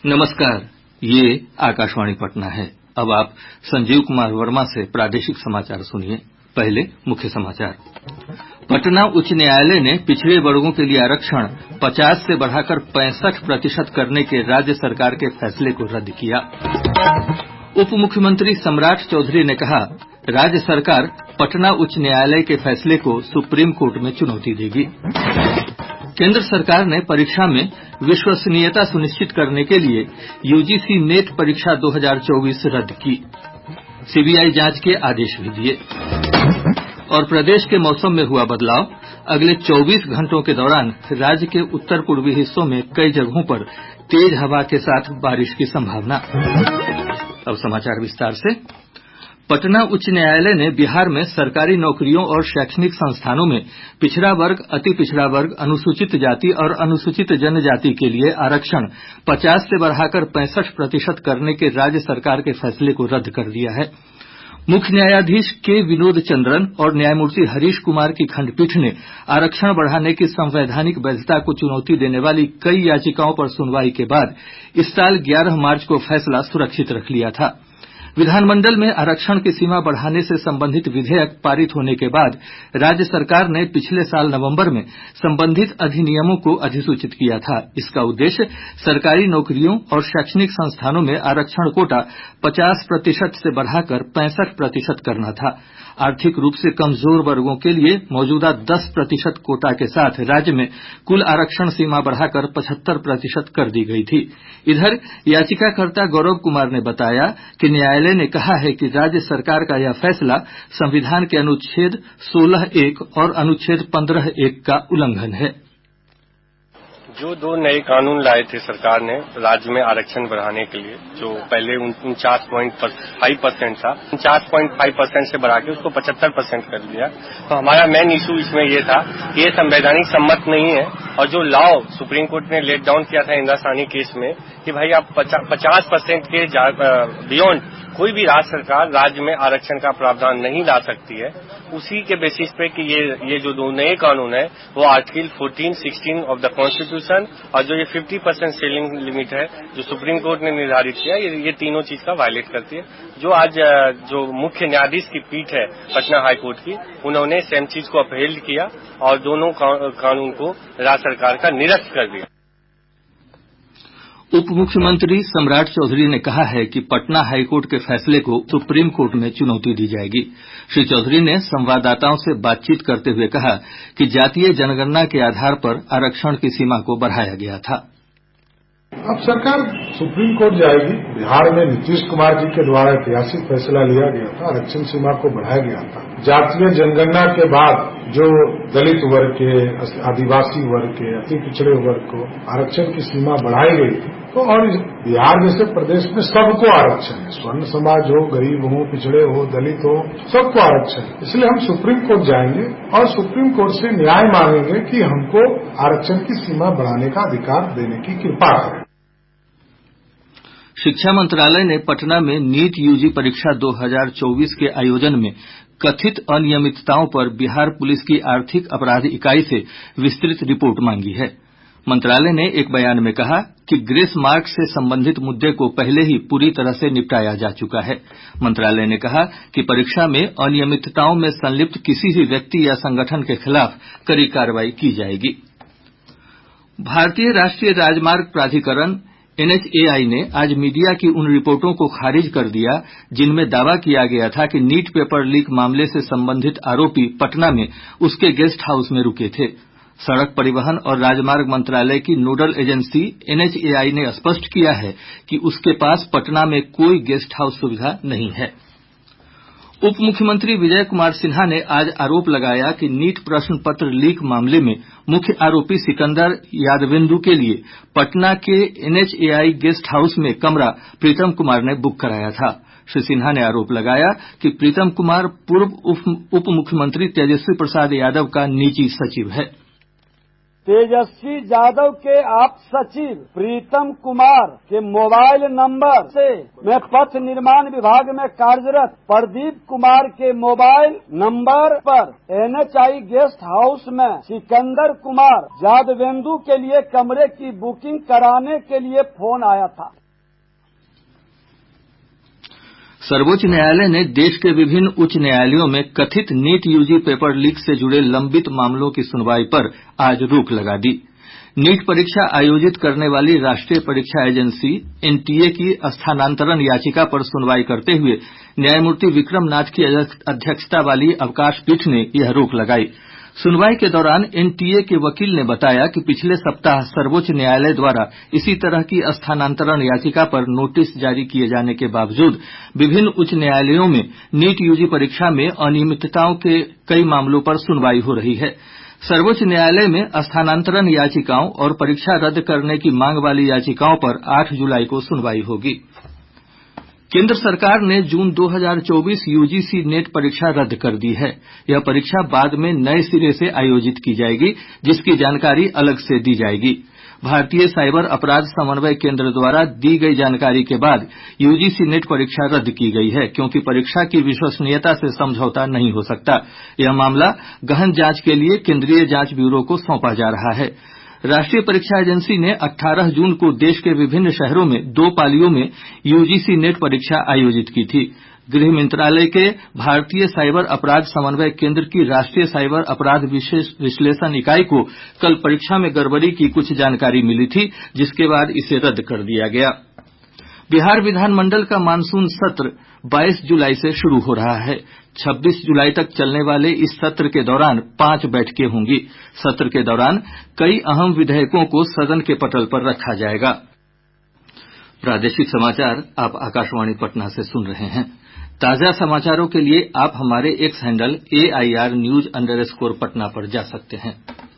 नमस्कार, ये आकाशवाणी पटना है। अब आप संजीव कुमार वर्मा से प्रादेशिक समाचार सुनिए। पहले मुख्य समाचार। पटना उच्च न्यायालय ने पिछड़े वर्गों के लिए आरक्षण 50 से बढ़ाकर 65% करने के राज्य सरकार के फैसले को रद्द किया। उप मुख्यमंत्री सम्राट चौधरी ने कहा, राज्य सरकार पटना उच्च न्यायालय के फैसले को सुप्रीम कोर्ट में चुनौती देगी। केंद्र सरकार ने परीक्षा में विश्वसनीयता सुनिश्चित करने के लिए यूजीसी नेट परीक्षा 2024 रद्द की। सीबीआई जांच के आदेश भी दिए। और प्रदेश के मौसम में हुआ बदलाव, अगले 24 घंटों के दौरान राज्य के उत्तर पूर्वी हिस्सों में कई जगहों पर तेज हवा के साथ बारिश की संभावना। अब समाचार विस्तार से। पटना उच्च न्यायालय ने बिहार में सरकारी नौकरियों और शैक्षणिक संस्थानों में पिछड़ा वर्ग, अति पिछड़ा वर्ग, अनुसूचित जाति और अनुसूचित जनजाति के लिए आरक्षण 50 से बढ़ाकर 65% करने के राज्य सरकार के फैसले को रद्द कर दिया है। मुख्य न्यायाधीश के विनोद चंद्रन और न्यायमूर्ति हरीश कुमार की खंडपीठ ने आरक्षण बढ़ाने की संवैधानिक वैधता को चुनौती देने वाली कई याचिकाओं पर सुनवाई के बाद इस साल 11 मार्च को फैसला सुरक्षित रख लिया था। विधानमंडल में आरक्षण की सीमा बढ़ाने से संबंधित विधेयक पारित होने के बाद राज्य सरकार ने पिछले साल नवंबर में संबंधित अधिनियमों को अधिसूचित किया था। इसका उद्देश्य सरकारी नौकरियों और शैक्षणिक संस्थानों में आरक्षण कोटा 50% से बढ़ाकर 65% करना था। आर्थिक रूप से कमजोर वर्गों के लिए मौजूदा 10% कोटा के साथ राज्य में कुल आरक्षण सीमा बढ़ाकर 75% कर दी गई थी। इधर याचिकाकर्ता गौरव कुमार ने बताया कि न्यायालय ने कहा है कि राज्य सरकार का यह फैसला संविधान के अनुच्छेद 16(1) और अनुच्छेद 15(1) का उल्लंघन है। जो दो नए कानून लाए थे सरकार ने राज्य में आरक्षण बढ़ाने के लिए, जो पहले 49.5% था, 49.5% से बढ़ा के उसको 75% कर दिया। तो हमारा मेन इशू इसमें ये था कि ये संवैधानिक सम्मत नहीं है। और जो लॉ सुप्रीम कोर्ट ने लेट डाउन किया था इंदिरा साहनी केस में कि भाई आप 50% के बियॉन्ड कोई भी राज्य सरकार राज्य में आरक्षण का प्रावधान नहीं ला सकती है, उसी के बेसिस पे कि ये जो दो नए कानून है वो आर्टिकल 14, 16 ऑफ द कॉन्स्टिट्यूशन और जो ये 50% सेलिंग लिमिट है जो सुप्रीम कोर्ट ने निर्धारित किया, ये तीनों चीज का वायलेट करती है। जो आज जो मुख्य न्यायाधीश की पीठ है पटना हाई कोर्ट की, उन्होंने सेम चीज को अपहेल्ड किया और दोनों कानून को राज्य सरकार का निरस्त कर दिया। उप मुख्यमंत्री सम्राट चौधरी ने कहा है कि पटना हाईकोर्ट के फैसले को सुप्रीम कोर्ट में चुनौती दी जाएगी। श्री चौधरी ने संवाददाताओं से बातचीत करते हुए कहा कि जातीय जनगणना के आधार पर आरक्षण की सीमा को बढ़ाया गया था। अब सरकार सुप्रीम कोर्ट जाएगी। बिहार में नीतीश कुमार जी के द्वारा ऐतिहासिक फैसला लिया गया था, आरक्षण सीमा को बढ़ाया गया था। जातीय जनगणना के बाद जो दलित वर्ग के, आदिवासी वर्ग के, अति पिछड़े वर्ग को आरक्षण की सीमा बढ़ाई गई थी। तो और बिहार जैसे प्रदेश में सबको आरक्षण है, स्वर्ण समाज हो, गरीब हो, पिछड़े हो, दलित हो, सबको आरक्षण है। इसलिए हम सुप्रीम कोर्ट जाएंगे और सुप्रीम कोर्ट से न्याय मांगेंगे कि हमको आरक्षण की सीमा बढ़ाने का अधिकार देने की कृपा करें। शिक्षा मंत्रालय ने पटना में नीट यूजी परीक्षा 2024 के आयोजन में कथित अनियमितताओं पर बिहार पुलिस की आर्थिक अपराध इकाई से विस्तृत रिपोर्ट मांगी है। मंत्रालय ने एक बयान में कहा कि ग्रेस मार्क से संबंधित मुद्दे को पहले ही पूरी तरह से निपटाया जा चुका है। मंत्रालय ने कहा कि परीक्षा में अनियमितताओं में संलिप्त किसी भी व्यक्ति या संगठन के खिलाफ कड़ी कार्रवाई की जाएगी। भारतीय राष्ट्रीय राजमार्ग प्राधिकरण NHAI ने आज मीडिया की उन रिपोर्टों को खारिज कर दिया जिनमें दावा किया गया था कि नीट पेपर लीक मामले से संबंधित आरोपी पटना में उसके गेस्ट हाउस में रुके थे। सड़क परिवहन और राजमार्ग मंत्रालय की नोडल एजेंसी NHAI ने स्पष्ट किया है कि उसके पास पटना में कोई गेस्ट हाउस सुविधा नहीं है। उप मुख्यमंत्री विजय कुमार सिन्हा ने आज आरोप लगाया कि नीट प्रश्न पत्र लीक मामले में मुख्य आरोपी सिकंदर यादवेंदु के लिए पटना के NHAI गेस्ट हाउस में कमरा प्रीतम कुमार ने बुक कराया था। श्री सिन्हा ने आरोप लगाया कि प्रीतम कुमार पूर्व उप मुख्यमंत्री तेजस्वी प्रसाद यादव का निजी सचिव है। तेजस्वी यादव के आप सचिव प्रीतम कुमार के मोबाइल नंबर से मैं पथ निर्माण विभाग में कार्यरत प्रदीप कुमार के मोबाइल नंबर पर NHI गेस्ट हाउस में सिकंदर कुमार यादवेंदु के लिए कमरे की बुकिंग कराने के लिए फोन आया था। सर्वोच्च न्यायालय ने देश के विभिन्न उच्च न्यायालयों में कथित नीट यूजी पेपर लीक से जुड़े लंबित मामलों की सुनवाई पर आज रोक लगा दी। नीट परीक्षा आयोजित करने वाली राष्ट्रीय परीक्षा एजेंसी NTA की स्थानांतरण याचिका पर सुनवाई करते हुए न्यायमूर्ति विक्रम नाथ की अध्यक्षता वाली अवकाश पीठ ने यह रोक लगाई। सुनवाई के दौरान NTA के वकील ने बताया कि पिछले सप्ताह सर्वोच्च न्यायालय द्वारा इसी तरह की स्थानांतरण याचिका पर नोटिस जारी किए जाने के बावजूद विभिन्न उच्च न्यायालयों में नीट यूजी परीक्षा में अनियमितताओं के कई मामलों पर सुनवाई हो रही है। सर्वोच्च न्यायालय में स्थानांतरण याचिकाओं और परीक्षा रद्द करने की मांग वाली याचिकाओं पर 8 जुलाई को सुनवाई होगी। केंद्र सरकार ने जून 2024 UGC नेट परीक्षा रद्द कर दी है। यह परीक्षा बाद में नए सिरे से आयोजित की जाएगी, जिसकी जानकारी अलग से दी जाएगी। भारतीय साइबर अपराध समन्वय केंद्र द्वारा दी गई जानकारी के बाद UGC नेट परीक्षा रद्द की गई है, क्योंकि परीक्षा की विश्वसनीयता से समझौता नहीं हो सकता। यह मामला गहन जांच के लिए केंद्रीय जांच ब्यूरो को सौंपा जा रहा है। राष्ट्रीय परीक्षा एजेंसी ने 18 जून को देश के विभिन्न शहरों में 2 पालियों में UGC नेट परीक्षा आयोजित की थी। गृह मंत्रालय के भारतीय साइबर अपराध समन्वय केंद्र की राष्ट्रीय साइबर अपराध विश्लेषण इकाई को कल परीक्षा में गड़बड़ी की कुछ जानकारी मिली थी, जिसके बाद इसे रद्द कर दिया गया। बिहार विधानमंडल का मानसून सत्र 22 जुलाई से शुरू हो रहा है। 26 जुलाई तक चलने वाले इस सत्र के दौरान 5 बैठकें होंगी। सत्र के दौरान कई अहम विधेयकों को सदन के पटल पर रखा जाएगा। प्रादेशिक समाचार आप आकाशवाणी पटना से सुन रहे हैं। ताजा समाचारों के लिए आप हमारे एक्स हैंडल AIR_News_Patna पर जा सकते हैं।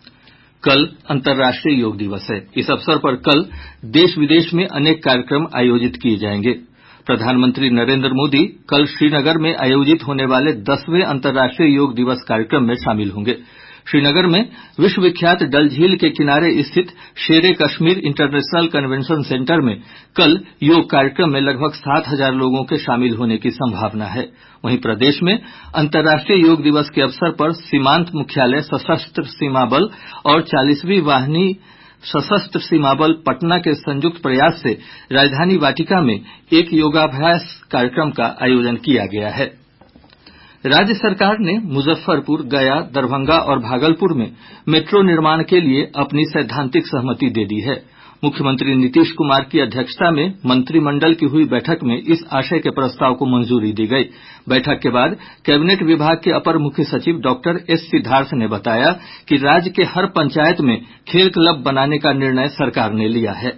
कल अंतर्राष्ट्रीय योग दिवस है। इस अवसर पर कल देश विदेश में अनेक कार्यक्रम आयोजित किए जाएंगे। प्रधानमंत्री नरेंद्र मोदी कल श्रीनगर में आयोजित होने वाले 10वें अंतर्राष्ट्रीय योग दिवस कार्यक्रम में शामिल होंगे। श्रीनगर में विश्व विख्यात डल झील के किनारे स्थित शेरे कश्मीर इंटरनेशनल कन्वेंशन सेंटर में कल योग कार्यक्रम में लगभग 7,000 लोगों के शामिल होने की संभावना है। वहीं प्रदेश में अंतर्राष्ट्रीय योग दिवस के अवसर पर सीमांत मुख्यालय सशस्त्र सीमा बल और 40वीं वाहिनी सशस्त्र सीमा बल पटना के संयुक्त प्रयास से राजधानी वाटिका में एक योगाभ्यास कार्यक्रम का आयोजन किया गया है। राज्य सरकार ने मुजफ्फरपुर, गया, दरभंगा और भागलपुर में मेट्रो निर्माण के लिए अपनी सैद्धांतिक सहमति दे दी है। मुख्यमंत्री नीतीश कुमार की अध्यक्षता में मंत्रिमंडल की हुई बैठक में इस आशय के प्रस्ताव को मंजूरी दी गई। बैठक के बाद कैबिनेट विभाग के अपर मुख्य सचिव डॉक्टर S सिद्धार्थ ने बताया कि राज्य के हर पंचायत में खेल क्लब बनाने का निर्णय सरकार ने लिया है।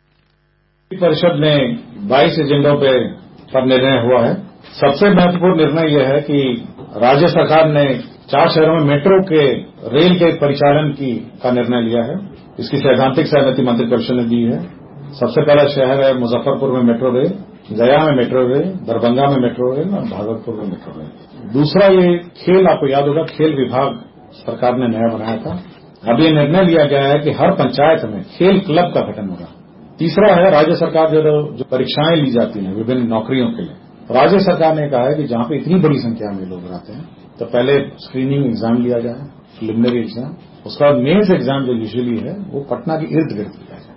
परिषद ने 22 एजेंडों पर निर्णय हुआ है। सबसे महत्वपूर्ण निर्णय यह है कि राज्य सरकार ने 4 शहरों में मेट्रो के रेल के परिचालन का निर्णय लिया है। इसकी सैद्धांतिक सहमति मंत्रिपरिषद ने दी है। सबसे पहला शहर है मुजफ्फरपुर में मेट्रो रेल, गया में मेट्रो रेल, दरभंगा में मेट्रो रेल और भागलपुर में मेट्रो रेल। दूसरा ये खेल, आपको याद होगा खेल विभाग सरकार ने नया बनाया था। अब ये निर्णय लिया गया है कि हर पंचायत में खेल क्लब का गठन होगा। तीसरा है राज्य सरकार जो परीक्षाएं ली जाती हैं विभिन्न नौकरियों के लिए, राज्य सरकार ने कहा है कि जहां पे इतनी बड़ी संख्या में लोग आते हैं तो पहले स्क्रीनिंग एग्जाम लिया जाए, प्रिलिमिनरी एग्जाम, उसका बाद मेंस एग्जाम जो यूजुअली है वो पटना के इर्द गिर्द किया जाए।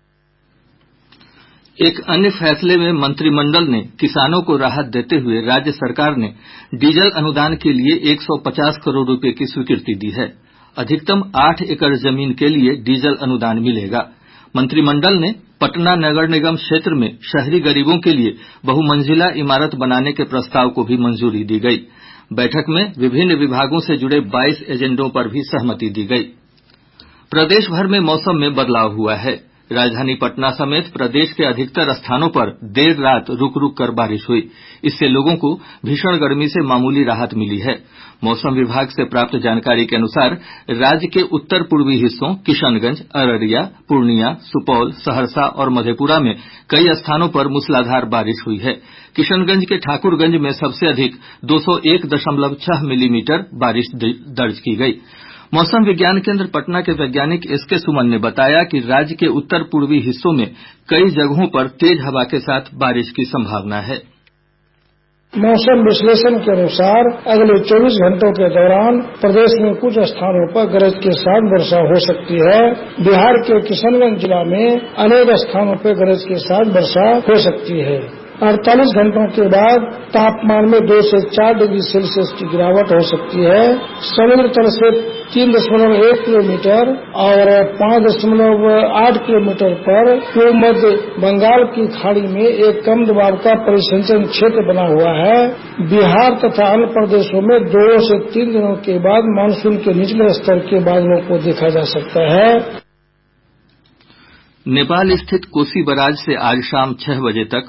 एक अन्य फैसले में मंत्रिमंडल ने किसानों को राहत देते हुए राज्य सरकार ने डीजल अनुदान के लिए 150 करोड़ रुपए की स्वीकृति दी है। अधिकतम 8 एकड़ जमीन के लिए डीजल अनुदान मिलेगा। मंत्रिमंडल ने पटना नगर निगम क्षेत्र में शहरी गरीबों के लिए बहुमंजिला इमारत बनाने के प्रस्ताव को भी मंजूरी दी गई। बैठक में विभिन्न विभागों से जुड़े 22 एजेंडों पर भी सहमति दी गई। प्रदेश भर में मौसम में बदलाव हुआ है। राजधानी पटना समेत प्रदेश के अधिकतर स्थानों पर देर रात रुक रुक कर बारिश हुई। इससे लोगों को भीषण गर्मी से मामूली राहत मिली है। मौसम विभाग से प्राप्त जानकारी के अनुसार राज्य के उत्तर पूर्वी हिस्सों किशनगंज, अररिया, पूर्णिया, सुपौल, सहरसा और मधेपुरा में कई स्थानों पर मूसलाधार बारिश हुई है। किशनगंज के ठाकुरगंज में सबसे अधिक 201.6 मिलीमीटर बारिश दर्ज की गई। मौसम विज्ञान केंद्र पटना के वैज्ञानिक एसके सुमन ने बताया कि राज्य के उत्तर पूर्वी हिस्सों में कई जगहों पर तेज हवा के साथ बारिश की संभावना है। मौसम विश्लेषण के अनुसार अगले 24 घंटों के दौरान प्रदेश में कुछ स्थानों पर गरज के साथ वर्षा हो सकती है। बिहार के किशनगंज जिला में अनेक स्थानों पर गरज के साथ वर्षा हो सकती है। 48 घंटों के बाद तापमान में 2 से 4 डिग्री सेल्सियस की गिरावट हो सकती है। समुद्र तल से 3.1 किलोमीटर और 5.8 किलोमीटर पर पूर्व मध्य बंगाल की खाड़ी में एक कम दबाव का परिसंचरण क्षेत्र बना हुआ है। बिहार तथा अन्य प्रदेशों में 2 से 3 दिनों के बाद मानसून के निचले स्तर के बादलों को देखा जा सकता है। नेपाल स्थित कोसी बराज से आज शाम 6 बजे तक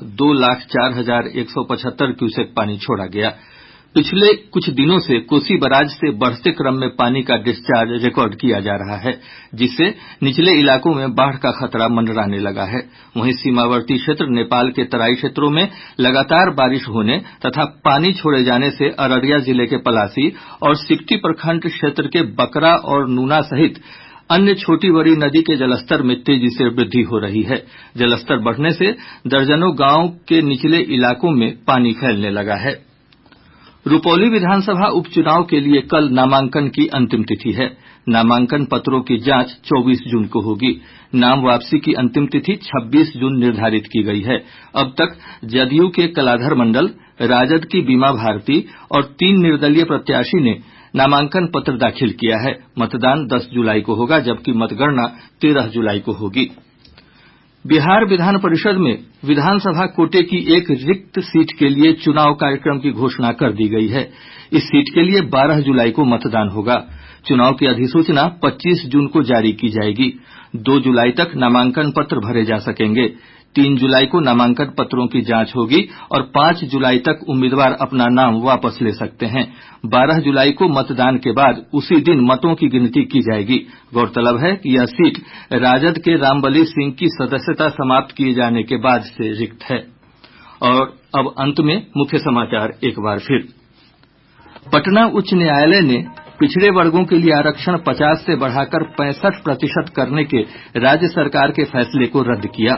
2,04,175 क्यूसेक पानी छोड़ा गया। पिछले कुछ दिनों से कोसी बराज से बढ़ते क्रम में पानी का डिस्चार्ज रिकॉर्ड किया जा रहा है, जिससे निचले इलाकों में बाढ़ का खतरा मंडराने लगा है। वहीं सीमावर्ती क्षेत्र नेपाल के तराई क्षेत्रों में लगातार बारिश होने तथा पानी छोड़े जाने से अररिया जिले के पलासी और सिकटी प्रखंड क्षेत्र के बकरा और नूना सहित अन्य छोटी बड़ी नदी के जलस्तर में तेजी से वृद्धि हो रही है। जलस्तर बढ़ने से दर्जनों गांव के निचले इलाकों में पानी फैलने लगा है। रुपौली विधानसभा उपचुनाव के लिए कल नामांकन की अंतिम तिथि है। नामांकन पत्रों की जांच 24 जून को होगी। नाम वापसी की अंतिम तिथि 26 जून निर्धारित की गई है। अब तक जदयू के कलाधर मंडल, राजद की बीमा भारती और 3 निर्दलीय प्रत्याशी ने नामांकन पत्र दाखिल किया है। मतदान 10 जुलाई को होगा, जबकि मतगणना 13 जुलाई को होगी। बिहार विधान परिषद में विधानसभा कोटे की एक रिक्त सीट के लिए चुनाव कार्यक्रम की घोषणा कर दी गई है। इस सीट के लिए 12 जुलाई को मतदान होगा। चुनाव की अधिसूचना 25 जून को जारी की जाएगी। 2 जुलाई तक नामांकन पत्र भरे जा सकेंगे। 3 जुलाई को नामांकन पत्रों की जांच होगी और 5 जुलाई तक उम्मीदवार अपना नाम वापस ले सकते हैं। 12 जुलाई को मतदान के बाद उसी दिन मतों की गिनती की जाएगी। गौरतलब है कि यह सीट राजद के रामबली सिंह की सदस्यता समाप्त किए जाने के बाद से रिक्त है। और अब अंत में मुख्य समाचार एक बार फिर। पटना उच्च न्यायालय ने पिछड़े वर्गों के लिए आरक्षण 50 से बढ़ाकर 65% करने के राज्य सरकार के फैसले को रद्द किया।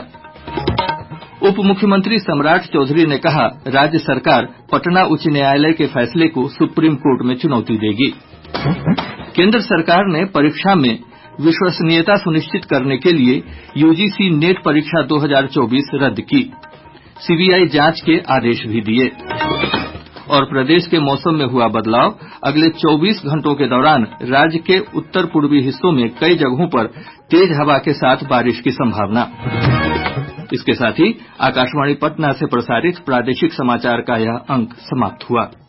उप मुख्यमंत्री सम्राट चौधरी ने कहा, राज्य सरकार पटना उच्च न्यायालय के फैसले को सुप्रीम कोर्ट में चुनौती देगी। केंद्र सरकार ने परीक्षा में विश्वसनीयता सुनिश्चित करने के लिए यूजीसी नेट परीक्षा 2024 रद्द की। सीबीआई जांच के आदेश भी दिए। और प्रदेश के मौसम में हुआ बदलाव, अगले 24 घंटों के दौरान राज्य के उत्तर पूर्वी हिस्सों में कई जगहों पर तेज हवा के साथ बारिश की संभावना। इसके साथ ही आकाशवाणी पटना से प्रसारित प्रादेशिक समाचार का यह अंक समाप्त हुआ।